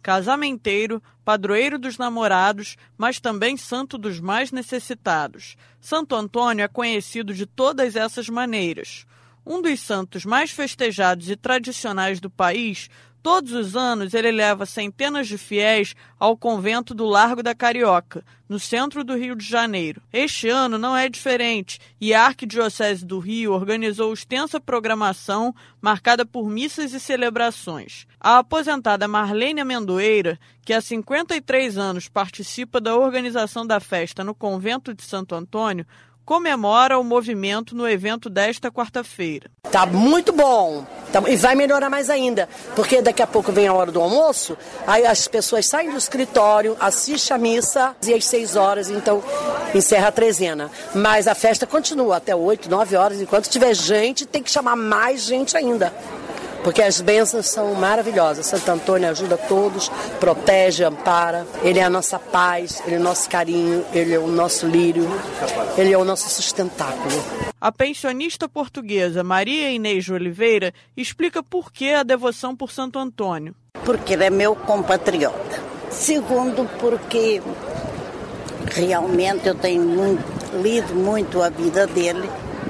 casamenteiro, padroeiro dos namorados, mas também santo dos mais necessitados. Santo Antônio é conhecido de todas essas maneiras. Um dos santos mais festejados e tradicionais do país, todos os anos ele leva centenas de fiéis ao convento do Largo da Carioca, no centro do Rio de Janeiro. Este ano não é diferente e a Arquidiocese do Rio organizou extensa programação marcada por missas e celebrações. A aposentada Marlene Amendoeira, que há 53 anos participa da organização da festa no convento de Santo Antônio, comemora o movimento no evento desta quarta-feira. Tá muito bom. E vai melhorar mais ainda, porque daqui a pouco vem a hora do almoço, aí as pessoas saem do escritório, assistem a missa e às 6 horas, então encerra a trezena. Mas a festa continua até 8, 9 horas, enquanto tiver gente, tem que chamar mais gente ainda. Porque as bênçãos são maravilhosas. Santo Antônio ajuda todos, protege, ampara. Ele é a nossa paz, ele é o nosso carinho, ele é o nosso lírio, ele é o nosso sustentáculo. A pensionista portuguesa Maria Inês de Oliveira explica por que a devoção por Santo Antônio. Porque ele é meu compatriota. Segundo, porque realmente eu tenho lido muito a vida dele.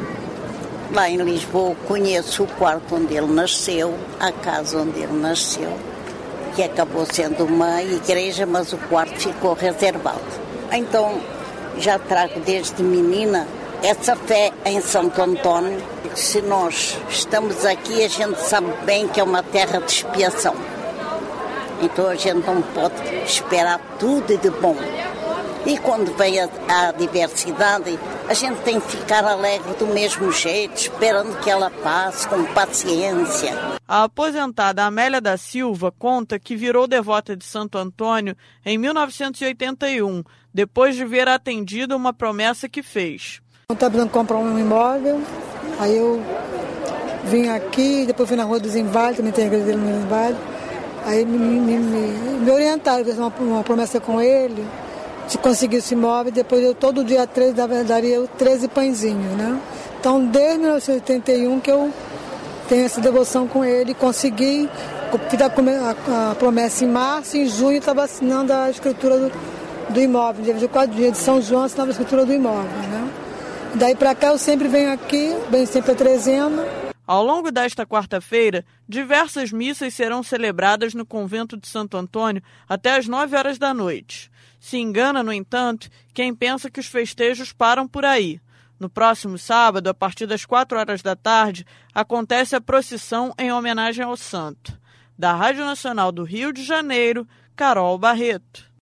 Lá em Lisboa conheço o quarto onde ele nasceu, a casa onde ele nasceu, que acabou sendo uma igreja, mas o quarto ficou reservado. Então já trago desde menina essa fé em Santo Antônio. Se nós estamos aqui, a gente sabe bem que é uma terra de expiação. Então a gente não pode esperar tudo de bom. E quando vem a diversidade, a gente tem que ficar alegre do mesmo jeito, esperando que ela passe com paciência. A aposentada Amélia da Silva conta que virou devota de Santo Antônio em 1981, depois de ver atendido uma promessa que fez. Eu estava precisando comprar um imóvel, aí eu vim aqui, depois fui na Rua dos Inválidos, também tem a igreja dele no Inválido, aí me orientaram, fiz uma promessa com ele, de conseguir esse imóvel, depois eu todo dia 13 daria 13 pãezinhos, né? Então, desde 1981 que eu tenho essa devoção com ele, consegui, fiz a promessa em março, em junho estava assinando a escritura do imóvel, dia 24 dias de São João assinava a escritura do imóvel, né? Daí para cá eu sempre venho aqui, venho sempre a trezena. Ao longo desta quarta-feira, diversas missas serão celebradas no convento de Santo Antônio até às 9 horas da noite. Se engana, no entanto, quem pensa que os festejos param por aí. No próximo sábado, a partir das 4 horas da tarde, acontece a procissão em homenagem ao santo. Da Rádio Nacional do Rio de Janeiro, Carol Barreto.